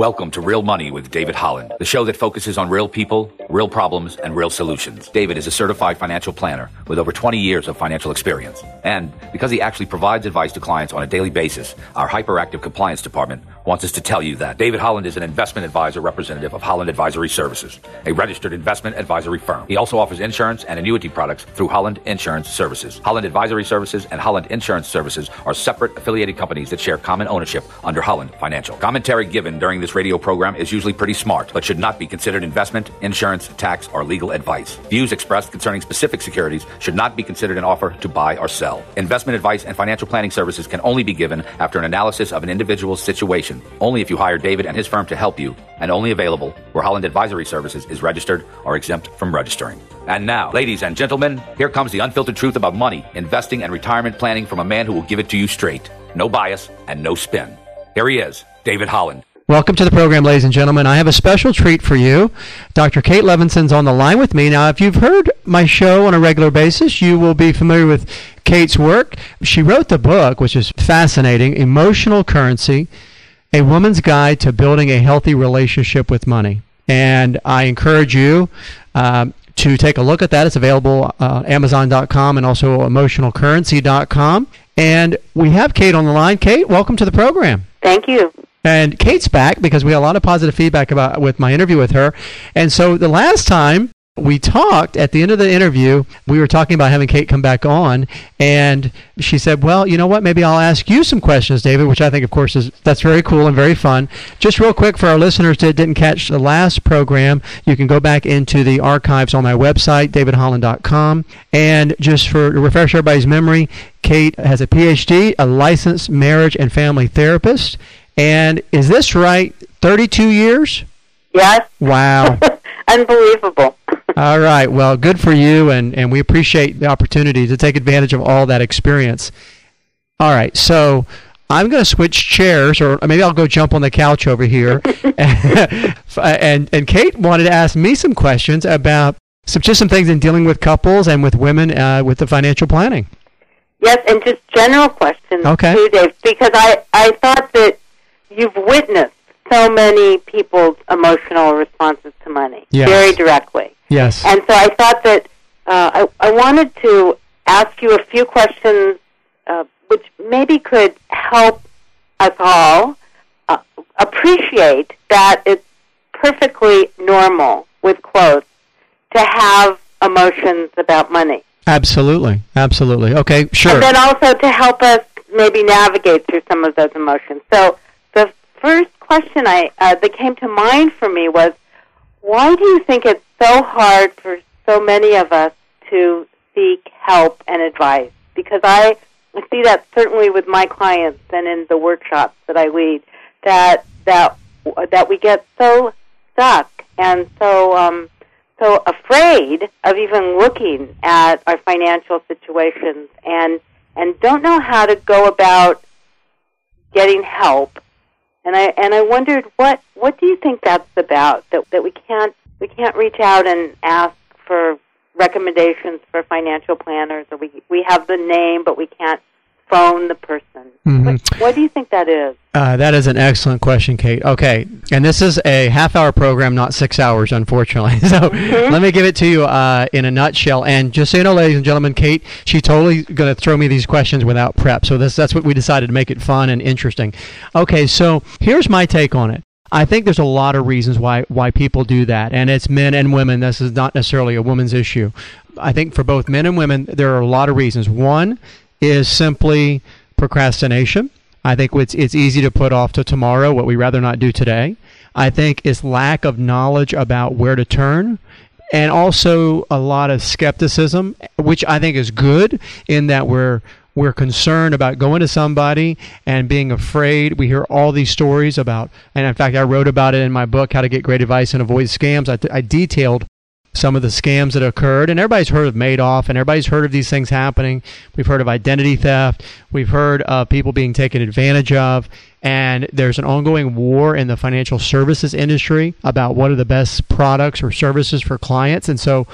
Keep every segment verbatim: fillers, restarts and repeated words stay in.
Welcome to Real Money with David Holland, the show that focuses on real people, real problems, and real solutions. David is a certified financial planner with over twenty years of financial experience. And because he actually provides advice to clients on a daily basis, our hyperactive compliance department wants us to tell you that David Holland is an investment advisor representative of Holland Advisory Services, a registered investment advisory firm. He also offers insurance and annuity products through Holland Insurance Services. Holland Advisory Services and Holland Insurance Services are separate affiliated companies that share common ownership under Holland Financial. Commentary given during this radio program is usually pretty smart, but should not be considered investment, insurance, tax, or legal advice. Views expressed concerning specific securities should not be considered an offer to buy or sell. Investment advice and financial planning services can only be given after an analysis of an individual's situation, only if you hire David and his firm to help you, and only available where Holland Advisory Services is registered or exempt from registering. And now, ladies and gentlemen, here comes the unfiltered truth about money, investing, and retirement planning from a man who will give it to you straight. No bias and no spin. Here he is, David Holland. Welcome to the program, ladies and gentlemen. I have a special treat for you. Doctor Kate Levinson's on the line with me. Now, if you've heard my show on a regular basis, you will be familiar with Kate's work. She wrote the book, which is fascinating, Emotional Currency, A Woman's Guide to Building a Healthy Relationship with Money. And I encourage you um, to take a look at that. It's available uh, Amazon dot com and also emotional currency dot com. And we have Kate on the line. Kate, welcome to the program. Thank you. And Kate's back because we got a lot of positive feedback about with my interview with her. And so the last time we talked, at the end of the interview, we were talking about having Kate come back on, and she said, well, you know what, maybe I'll ask you some questions, David, which I think, of course, is that's very cool and very fun. Just real quick, for our listeners that didn't catch the last program, you can go back into the archives on my website, david holland dot com, and just for to refresh everybody's memory, Kate has a P H D, a licensed marriage and family therapist, and is this right, thirty-two years? Yes. Wow. Unbelievable. All right. Well, good for you, and, and we appreciate the opportunity to take advantage of all that experience. All right. So I'm going to switch chairs, or maybe I'll go jump on the couch over here. and and Kate wanted to ask me some questions about some just some things in dealing with couples and with women uh, with the financial planning. Yes, and just general questions okay. too, Dave, because I, I thought that you've witnessed so many people's emotional responses to money, yes. very directly. Yes. And so I thought that uh, I, I wanted to ask you a few questions uh, which maybe could help us all uh, appreciate that it's perfectly normal, with quotes, to have emotions about money. Absolutely. Absolutely. Okay, sure. And then also to help us maybe navigate through some of those emotions. So the first question I uh, that came to mind for me was, why do you think it's so hard for so many of us to seek help and advice? Because I see that certainly with my clients and in the workshops that I lead, that that that we get so stuck and so um, so afraid of even looking at our financial situations, and and don't know how to go about getting help. And I and I wondered, what what do you think that's about? That that we can't we can't reach out and ask for recommendations for financial planners, or we we have the name but we can't phone the person. Mm-hmm. What, what do you think that is? Uh, that is an excellent question, Kate. Okay, and this is a half-hour program, not six hours, unfortunately. So mm-hmm. let me give it to you uh, in a nutshell. And just so you know, ladies and gentlemen, Kate, she's totally going to throw me these questions without prep. So this, that's what we decided to make it fun and interesting. Okay, so here's my take on it. I think there's a lot of reasons why why people do that, and it's men and women. This is not necessarily a woman's issue. I think for both men and women, there are a lot of reasons. One is simply procrastination. I think it's it's easy to put off to tomorrow what we rather not do today. I think it's lack of knowledge about where to turn, and also a lot of skepticism, which I think is good in that we're we're concerned about going to somebody and being afraid. We hear all these stories about, and in fact, I wrote about it in my book, How to Get Great Advice and Avoid Scams. I, I detailed some of the scams that occurred, and everybody's heard of Madoff, and everybody's heard of these things happening. We've heard of identity theft. We've heard of people being taken advantage of, and there's an ongoing war in the financial services industry about what are the best products or services for clients. And so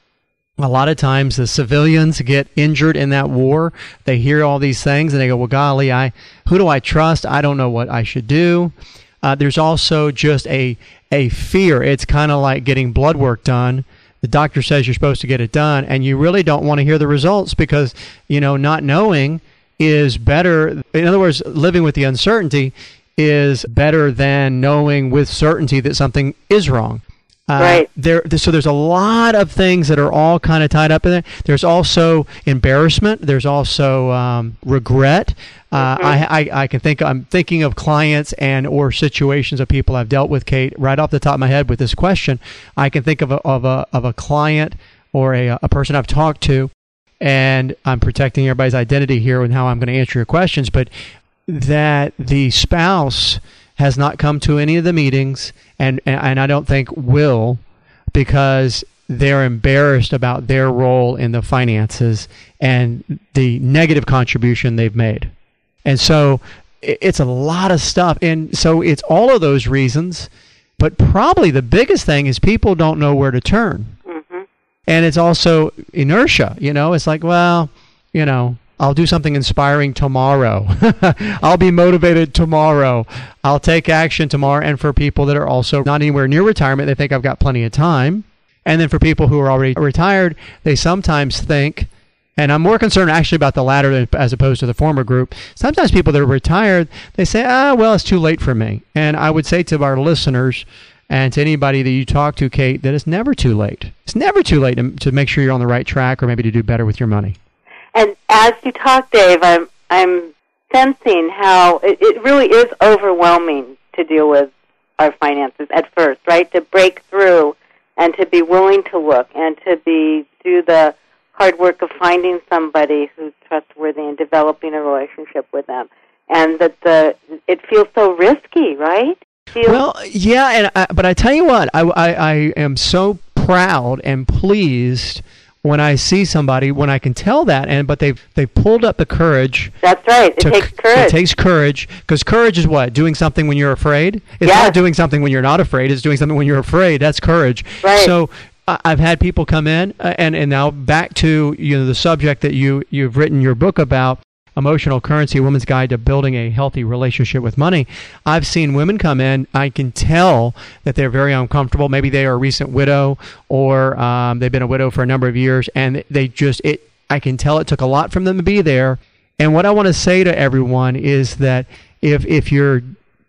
a lot of times the civilians get injured in that war. They hear all these things, and they go, well, golly, I who do I trust? I don't know what I should do. Uh, there's also just a a fear. It's kind of like getting blood work done. The doctor says you're supposed to get it done, and you really don't want to hear the results because, you know, not knowing is better. In other words, living with the uncertainty is better than knowing with certainty that something is wrong. Uh, right. There, so there's a lot of things that are all kind of tied up in there. There's also embarrassment. There's also um, regret. Uh, mm-hmm. I, I, I can think. I'm thinking of clients and or situations of people I've dealt with, Kate. Right off the top of my head with this question, I can think of a of a of a client or a a person I've talked to, and I'm protecting everybody's identity here and how I'm going to answer your questions, but that the spouse has not come to any of the meetings, and, and I don't think will, because they're embarrassed about their role in the finances and the negative contribution they've made. And so it's a lot of stuff. And so it's all of those reasons, but probably the biggest thing is people don't know where to turn. Mm-hmm. And it's also inertia. You know, it's like, well, you know, I'll do something inspiring tomorrow. I'll be motivated tomorrow. I'll take action tomorrow. And for people that are also not anywhere near retirement, they think I've got plenty of time. And then for people who are already retired, they sometimes think, and I'm more concerned actually about the latter as opposed to the former group. Sometimes people that are retired, they say, ah, well, it's too late for me. And I would say to our listeners and to anybody that you talk to, Kate, that it's never too late. It's never too late to, to make sure you're on the right track or maybe to do better with your money. And as you talk, Dave, I'm I'm sensing how it, it really is overwhelming to deal with our finances at first, right? To break through and to be willing to look and to be do the hard work of finding somebody who's trustworthy and developing a relationship with them. And that the it feels so risky, right? Feels well, yeah, and I, but I tell you what, I, I, I am so proud and pleased when I see somebody, when I can tell that, and but they've they've pulled up the courage. That's right. It to, takes courage. It takes courage, because courage is what? Doing something when you're afraid? It's yes. not doing something when you're not afraid. It's doing something when you're afraid. That's courage. Right. So uh, I've had people come in, uh, and, and now back to you know the subject that you, you've written your book about, Emotional Currency, A Woman's Guide to Building a Healthy Relationship with Money. I've seen women come in. I can tell that they're very uncomfortable. Maybe they are a recent widow, or um, they've been a widow for a number of years, and they just, it. I can tell it took a lot from them to be there. And what I want to say to everyone is that if if you're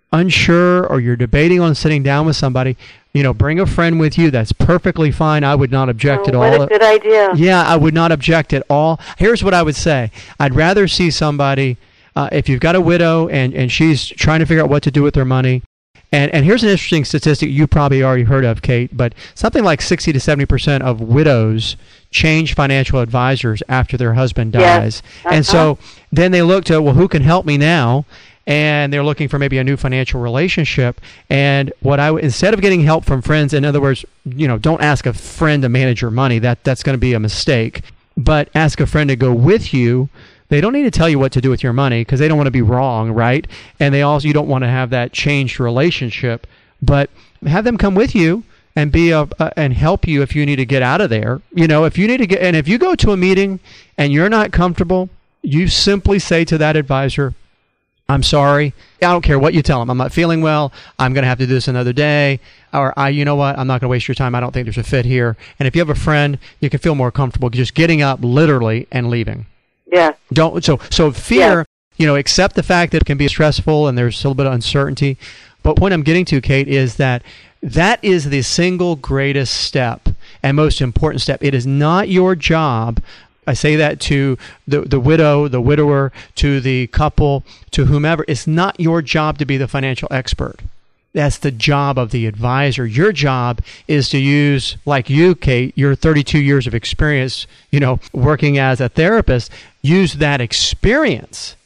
unsure or you're debating on sitting down with somebody, you know, bring a friend with you. That's perfectly fine. I would not object oh, at what all. What a good idea. Yeah, I would not object at all. Here's what I would say. I'd rather see somebody, uh, if you've got a widow and, and she's trying to figure out what to do with her money, and, and here's an interesting statistic you probably already heard of, Kate, but something like sixty to seventy percent of widows change financial advisors after their husband dies. Yes. Uh-huh. And so then they look to, well, who can help me now? And they're looking for maybe a new financial relationship. And what I instead of getting help from friends, in other words, you know, don't ask a friend to manage your money. That that's going to be a mistake. But ask a friend to go with you. They don't need to tell you what to do with your money because they don't want to be wrong, right? And they also you don't want to have that changed relationship. But have them come with you and be a, uh, and help you if you need to get out of there. You know, if you need to get, and if you go to a meeting and you're not comfortable, you simply say to that advisor, I'm sorry. I don't care what you tell them. I'm not feeling well. I'm going to have to do this another day. Or, I, you know what? I'm not going to waste your time. I don't think there's a fit here. And if you have a friend, you can feel more comfortable just getting up literally and leaving. Yeah. Don't, so, so fear, yeah. you know, accept the fact that it can be stressful and there's a little bit of uncertainty. But what I'm getting to, Kate, is that that is the single greatest step and most important step. It is not your job. I say that to the the widow, the widower, to the couple, to whomever. It's not your job to be the financial expert. That's the job of the advisor. Your job is to use, like you, Kate, your thirty-two years of experience, you know, working as a therapist, use that experience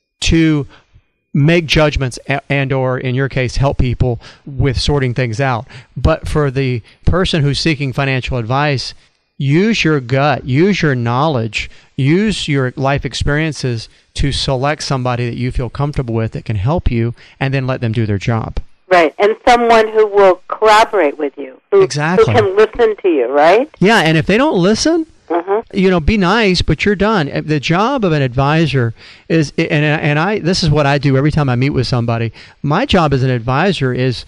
to make judgments and or, in your case, help people with sorting things out. But for the person who's seeking financial advice, use your gut, use your knowledge, use your life experiences to select somebody that you feel comfortable with that can help you, and then let them do their job. Right, and someone who will collaborate with you, who, exactly. who can listen to you, right? Yeah, and if they don't listen, uh-huh. Mm-hmm. You know, be nice, but you're done. The job of an advisor is, and and I this is what I do every time I meet with somebody. My job as an advisor is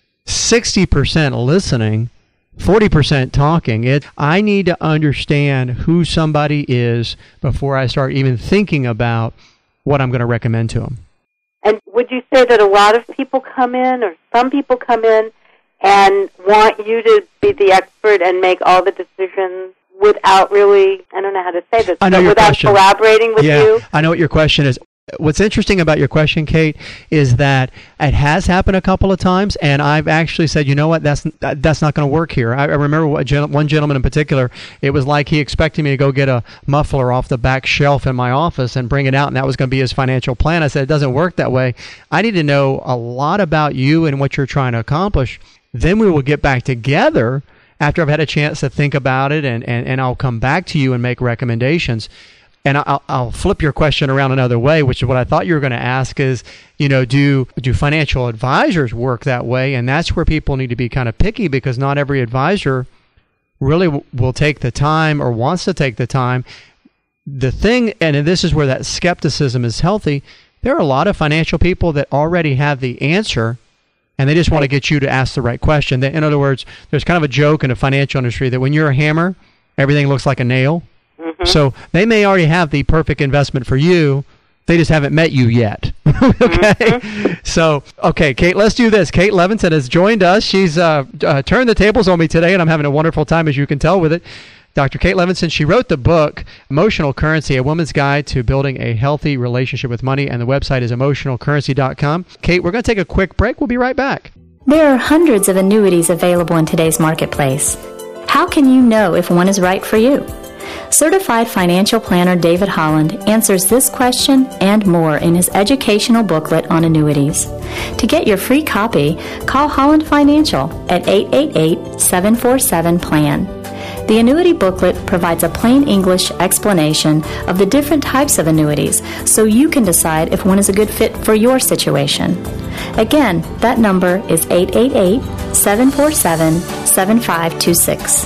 sixty percent listening, forty percent talking. It I need to understand who somebody is before I start even thinking about what I'm going to recommend to them. And would you say that a lot of people come in, or some people come in, and want you to be the expert and make all the decisions without really, I don't know how to say this, I know but your without question. collaborating with yeah, you? I know what your question is. What's interesting about your question, Kate, is that it has happened a couple of times, and I've actually said, you know what, that's that's not going to work here. I, I remember what, one gentleman in particular, it was like he expected me to go get a muffler off the back shelf in my office and bring it out, and that was going to be his financial plan. I said, it doesn't work that way. I need to know a lot about you and what you're trying to accomplish. Then we will get back together after I've had a chance to think about it, and, and, and I'll come back to you and make recommendations. And I'll, I'll flip your question around another way, which is what I thought you were going to ask is, you know, do do financial advisors work that way? And that's where people need to be kind of picky, because not every advisor really w- will take the time or wants to take the time. The thing, and this is where that skepticism is healthy, there are a lot of financial people that already have the answer, and they just want to get you to ask the right question. In other words, there's kind of a joke in the financial industry that when you're a hammer, everything looks like a nail. Mm-hmm. So they may already have the perfect investment for you. They just haven't met you yet. Okay? Mm-hmm. So, okay, Kate, let's do this. Kate Levinson has joined us. She's uh, uh, turned the tables on me today, and I'm having a wonderful time, as you can tell with it. Doctor Kate Levinson, she wrote the book, Emotional Currency, A Woman's Guide to Building a Healthy Relationship with Money, and the website is emotional currency dot com. Kate, we're going to take a quick break. We'll be right back. There are hundreds of annuities available in today's marketplace. How can you know if one is right for you? Certified financial planner David Holland answers this question and more in his educational booklet on annuities. To get your free copy, call Holland Financial at eight eight eight, seven four seven, P L A N. The annuity booklet provides a plain English explanation of the different types of annuities so you can decide if one is a good fit for your situation. Again, that number is eight eight eight, seven four seven, seven five two six.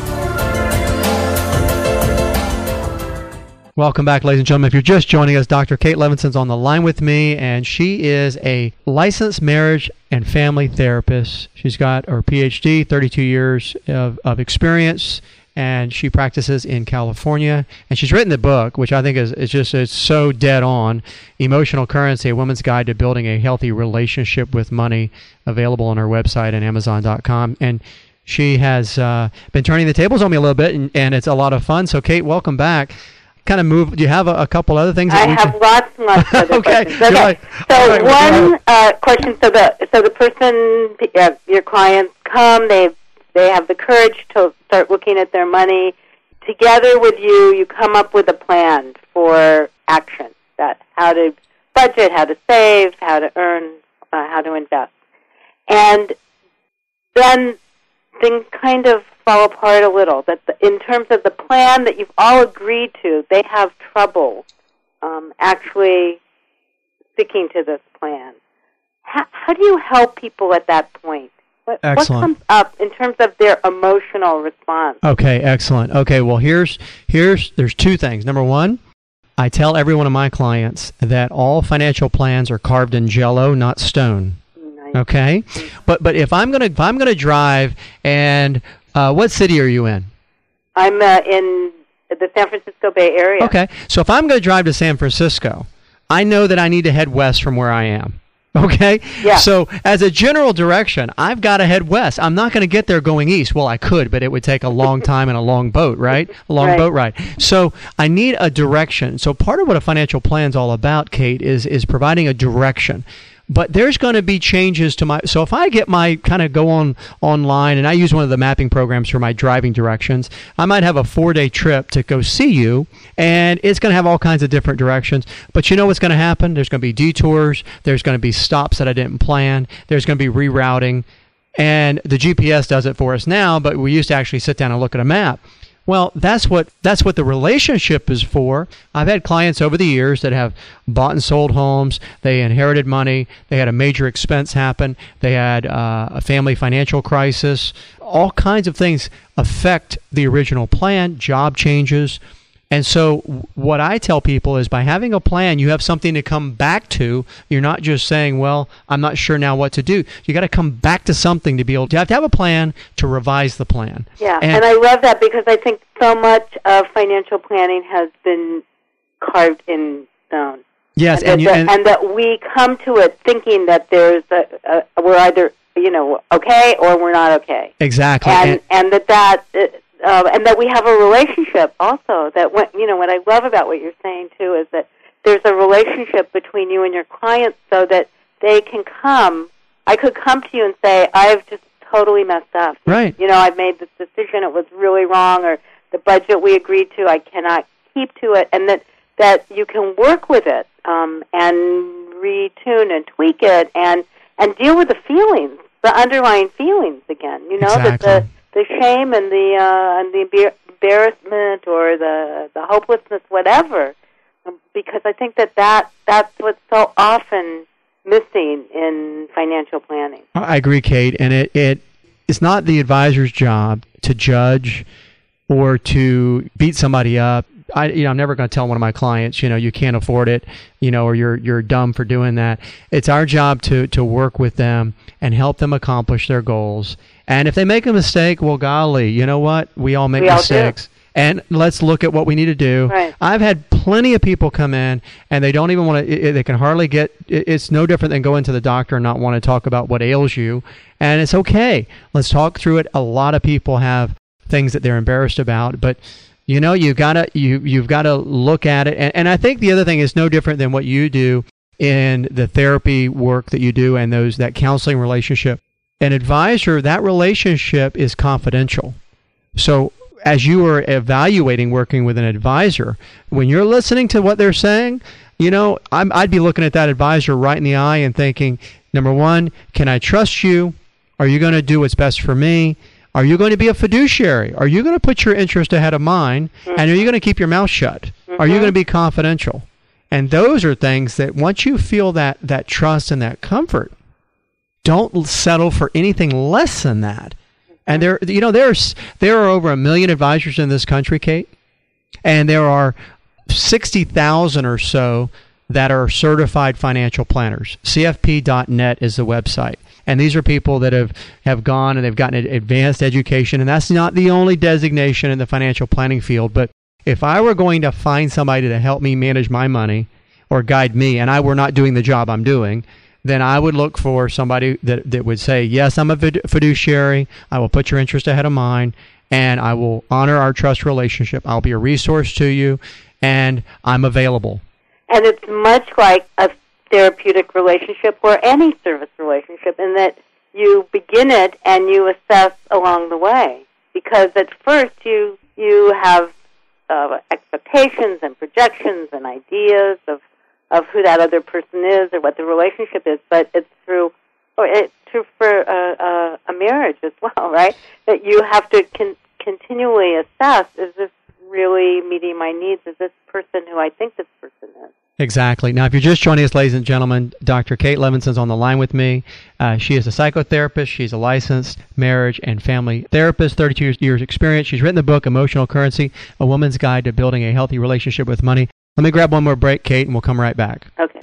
Welcome back, ladies and gentlemen. If you're just joining us, Doctor Kate Levinson's on the line with me, and she is a licensed marriage and family therapist. She's got her P H D, thirty-two years of, of experience, and she practices in California. And she's written the book, which I think is, is just it's so dead on, Emotional Currency, A Woman's Guide to Building a Healthy Relationship with Money, available on her website and amazon dot com. And she has uh, been turning the tables on me a little bit, and, and it's a lot of fun. So, Kate, welcome back. Kind of move. Do you have a, a couple other things? That I we have can... lots and lots of other okay. questions. Okay. Like, so right, one uh, question. So the so the person, uh, your clients come. They they have the courage to start looking at their money. Together with you, you come up with a plan for action. That how to budget, how to save, how to earn, uh, how to invest, and then things kind of fall apart a little. That the, in terms of the plan that you've all agreed to, they have trouble um, actually sticking to this plan. How, how do you help people at that point? What, what comes up in terms of their emotional response? Okay, excellent. Okay, well, here's here's there's two things. Number one, I tell every one of my clients that all financial plans are carved in Jell-O, not stone. Okay, but but if I'm gonna if I'm gonna drive, and uh, what city are you in? I'm uh, in the San Francisco Bay Area. Okay, so if I'm gonna drive to San Francisco, I know that I need to head west from where I am. Okay? Yeah. So as a general direction, I've got to head west. I'm not going to get there going east. Well, I could, but it would take a long time and a long boat, right? A long right. boat ride. So I need a direction. So part of what a financial plan is all about, Kate, is is providing a direction. But there's going to be changes to my, so if I get my, kind of go on online, and I use one of the mapping programs for my driving directions, I might have a four-day trip to go see you, and it's going to have all kinds of different directions. But you know what's going to happen? There's going to be detours. There's going to be stops that I didn't plan. There's going to be rerouting. And the G P S does it for us now, but we used to actually sit down and look at a map. Well, that's what that's what the relationship is for. I've had clients over the years that have bought and sold homes. They inherited money. They had a major expense happen. They had uh, a family financial crisis. All kinds of things affect the original plan. Job changes, And so what I tell people is by having a plan, you have something to come back to. You're not just saying, well, I'm not sure now what to do. You got to come back to something to be able to, you have to have a plan to revise the plan. Yeah, and, and I love that because I think so much of financial planning has been carved in stone. Yes, and, and, you, that, and, and that we come to it thinking that there's a, a we're either, you know, okay or we're not okay. Exactly. And, and, and that that... Uh, and that we have a relationship also. That when, you know, what I love about what you're saying too is that there's a relationship between you and your clients, so that they can come. I could come to you and say, "I've just totally messed up. Right. You know, I've made this decision. It was really wrong, or the budget we agreed to, I cannot keep to it." And that that you can work with it um, and retune and tweak it, and and deal with the feelings, the underlying feelings again. You know, exactly. that the the shame and the uh, and the embarrassment or the the hopelessness, whatever, um, because I think that, that that's what's so often missing in financial planning. I agree, Kate, and it, it it's not the advisor's job to judge or to beat somebody up. I, you know, I'm never going to tell one of my clients, you know, you can't afford it, you know, or you're you're dumb for doing that. It's our job to to work with them and help them accomplish their goals. And if they make a mistake, well, golly, you know what? We all make we all mistakes. Do. And let's look at what we need to do. Right. I've had plenty of people come in, and they don't even want to, they can hardly get, it's no different than going to the doctor and not want to talk about what ails you. And it's okay. Let's talk through it. A lot of people have things that they're embarrassed about, but you know, you've got to, you, you've got to look at it. And, and I think the other thing is no different than what you do in the therapy work that you do and those, that counseling relationship. An advisor, that relationship is confidential. So as you are evaluating working with an advisor, when you're listening to what they're saying, you know, I'm, I'd be looking at that advisor right in the eye and thinking, number one, can I trust you? Are you going to do what's best for me? Are you going to be a fiduciary? Are you going to put your interest ahead of mine? Mm-hmm. And are you going to keep your mouth shut? Mm-hmm. Are you going to be confidential? And those are things that once you feel that, that trust and that comfort, don't settle for anything less than that. And there, you know, there's there are over a million advisors in this country, Kate, and there are sixty thousand or so that are certified financial planners. C F P dot net is the website, and these are people that have, have gone and they've gotten an advanced education, and that's not the only designation in the financial planning field. But if I were going to find somebody to help me manage my money or guide me, and I were not doing the job I'm doing, then I would look for somebody that, that would say, yes, I'm a fiduciary, I will put your interest ahead of mine, and I will honor our trust relationship. I'll be a resource to you, and I'm available. And it's much like a therapeutic relationship or any service relationship in that you begin it and you assess along the way. Because at first you, you have uh, expectations and projections and ideas of of who that other person is or what the relationship is, but it's through, or it's true for a, a, a marriage as well, right? That you have to con- continually assess, is this really meeting my needs? Is this person who I think this person is? Exactly. Now, if you're just joining us, ladies and gentlemen, Doctor Kate Levinson's on the line with me. Uh, she is a psychotherapist. She's a licensed marriage and family therapist, thirty-two years experience. She's written the book, Emotional Currency, A Woman's Guide to Building a Healthy Relationship with Money. Let me grab one more break, Kate, and we'll come right back. Okay.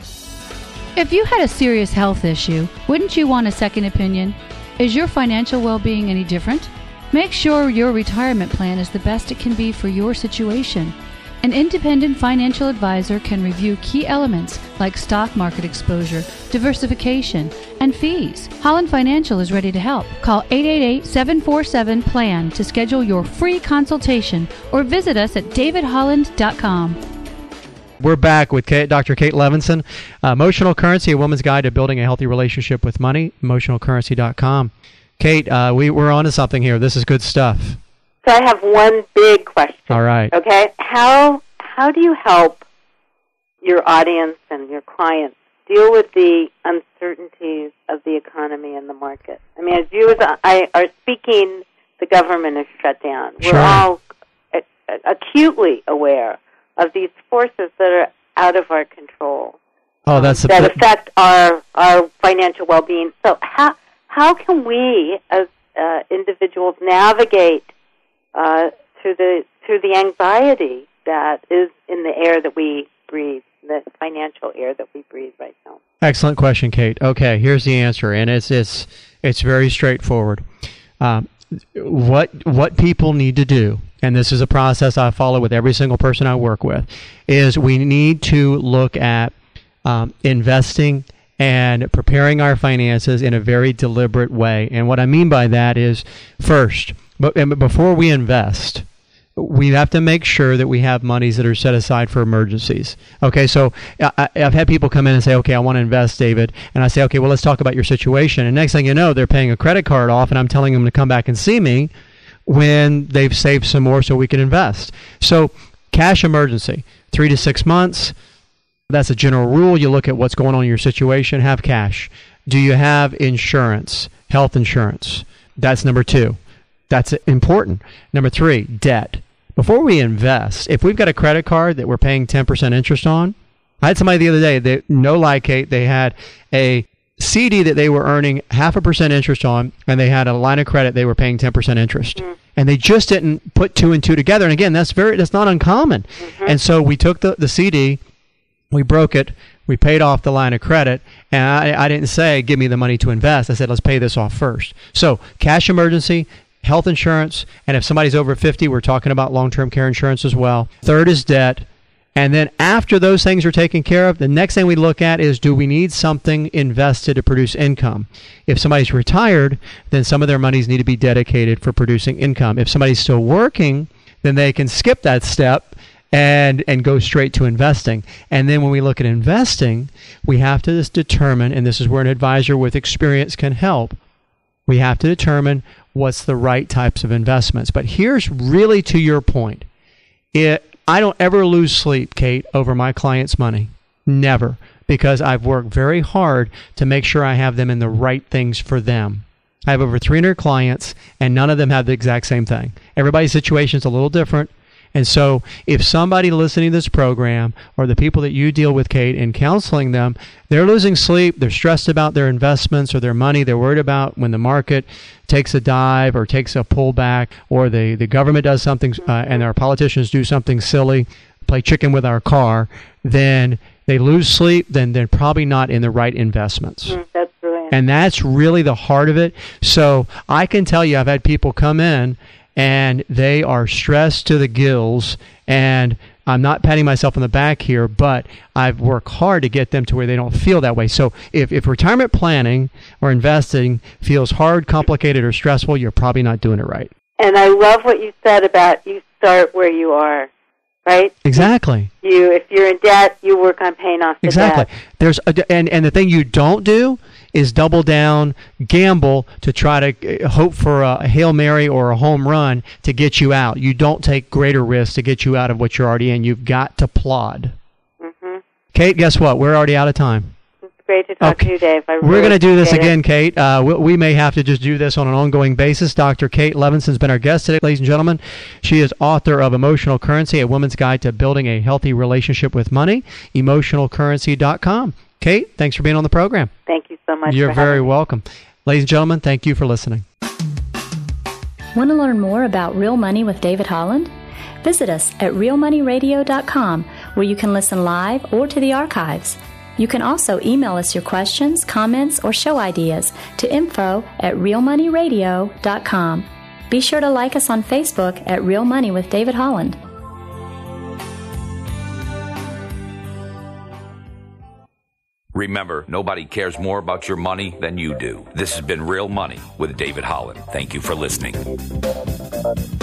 If you had a serious health issue, wouldn't you want a second opinion? Is your financial well-being any different? Make sure your retirement plan is the best it can be for your situation. An independent financial advisor can review key elements like stock market exposure, diversification, and fees. Holland Financial is ready to help. Call eight eight eight, seven four seven, P L A N to schedule your free consultation or visit us at david holland dot com. We're back with Kate, Doctor Kate Levinson. Uh, Emotional Currency, A Woman's Guide to Building a Healthy Relationship with Money, emotional currency dot com. Kate, uh, we, we're on to something here. This is good stuff. So I have one big question. All right. Okay. How how do you help your audience and your clients deal with the uncertainties of the economy and the market? I mean, as you as I are speaking, the government is shut down. Sure. We're all acutely aware of these forces that are out of our control. Oh, that's um, a, that affect our our financial well-being. So how how can we as uh, individuals navigate Uh, through the through the anxiety that is in the air that we breathe, the financial air that we breathe right now? Excellent question, Kate. Okay, here's the answer, and it's it's it's very straightforward. Um, what what people need to do, and this is a process I follow with every single person I work with, is we need to look at um, investing and preparing our finances in a very deliberate way. And what I mean by that is, first, but before we invest, we have to make sure that we have monies that are set aside for emergencies. Okay, so I, I've had people come in and say, okay, I want to invest, David. And I say, okay, well, let's talk about your situation. And next thing you know, they're paying a credit card off, and I'm telling them to come back and see me when they've saved some more so we can invest. So cash emergency, three to six months. That's a general rule. You look at what's going on in your situation, have cash. Do you have insurance, health insurance? That's number two. That's important. Number three, debt. Before we invest, if we've got a credit card that we're paying ten percent interest on, I had somebody the other day, they, no lie, Kate, they had a C D that they were earning half a percent interest on, and they had a line of credit they were paying ten percent interest. Mm. And they just didn't put two and two together. And again, that's very that's not uncommon. Mm-hmm. And so we took the, the C D, we broke it, we paid off the line of credit, and I, I didn't say, give me the money to invest. I said, let's pay this off first. So cash emergency, health insurance, and if somebody's over fifty, we're talking about long-term care insurance as well. Third is debt. And then after those things are taken care of, the next thing we look at is, do we need something invested to produce income? If somebody's retired, then some of their monies need to be dedicated for producing income. If somebody's still working, then they can skip that step and and go straight to investing. And then when we look at investing, we have to just determine, and this is where an advisor with experience can help, we have to determine what's the right types of investments. But here's really to your point. It, I don't ever lose sleep, Kate, over my clients' money. Never. Because I've worked very hard to make sure I have them in the right things for them. I have over three hundred clients, and none of them have the exact same thing. Everybody's situation is a little different. And so if somebody listening to this program, or the people that you deal with, Kate, in counseling them, they're losing sleep, they're stressed about their investments or their money, they're worried about when the market takes a dive or takes a pullback, or the, the government does something uh, and our politicians do something silly, play chicken with our car, then they lose sleep, then they're probably not in the right investments. Mm, that's brilliant. And that's really the heart of it. So I can tell you, I've had people come in and they are stressed to the gills, and I'm not patting myself on the back here, but I've worked hard to get them to where they don't feel that way. So if, if retirement planning or investing feels hard, complicated, or stressful, you're probably not doing it right. And I love what you said about you start where you are, right? Exactly. You, if you're in debt, you work on paying off the exactly. debt. There's a, and, and the thing you don't do is double down, gamble to try to hope for a Hail Mary or a home run to get you out. You don't take greater risks to get you out of what you're already in. You've got to plod. Mm-hmm. Kate, guess what? We're already out of time. It's great to talk okay. to you, Dave. I We're really going to do this it. again, Kate. Uh, we, we may have to just do this on an ongoing basis. Doctor Kate Levinson's been our guest today, ladies and gentlemen. She is author of Emotional Currency, A Woman's Guide to Building a Healthy Relationship with Money, emotional currency dot com. Kate, thanks for being on the program. Thank you so much. You're for very having welcome. Ladies and gentlemen, thank you for listening. Want to learn more about Real Money with David Holland? Visit us at real money radio dot com, where you can listen live or to the archives. You can also email us your questions, comments, or show ideas to info at real money radio dot com. Be sure to like us on Facebook at Real Money with David Holland. Remember, nobody cares more about your money than you do. This has been Real Money with David Holland. Thank you for listening.